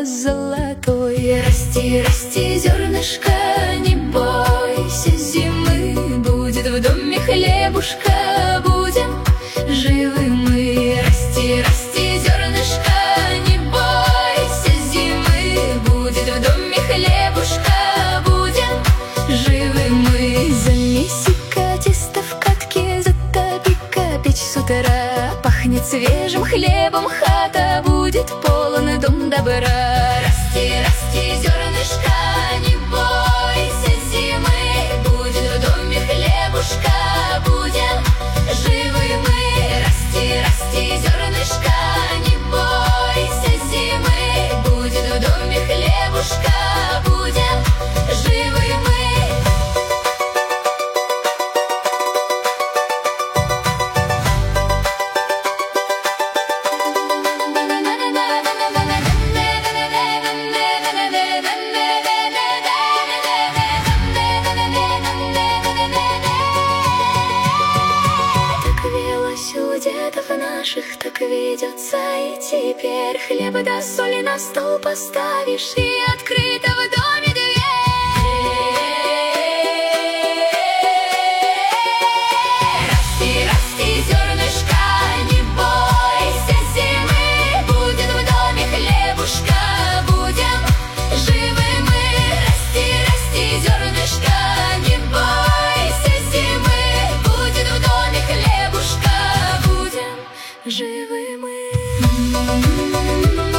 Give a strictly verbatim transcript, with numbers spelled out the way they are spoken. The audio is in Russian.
золотой. Расти, расти, зернышко, не бойся зимы, будет в доме хлебушка, будем живы мы. Расти, расти, зернышко, не бойся зимы, будет в доме хлебушка, будем живы мы. Замеси-ка тесто в катке, затопи-ка печь с утра, пахнет свежим хлебом хата, будет полон дом добра. Расти, расти, зернышко, не бойся зимы, будет в доме хлебушка, будем живы мы. Расти, расти, зернышко, не бойся зимы, будет в доме хлебушка, будем живы мы. У дедов наших так ведется и теперь. Хлеба да соли на стол поставишь, и открыта в доме дверь. Расти, расти, зернышко, не бойся зимы, будет в доме хлебушка, будем живы мы. Расти, расти, зернышко, не бойся зимы, будет в доме хлебушка, живы мы.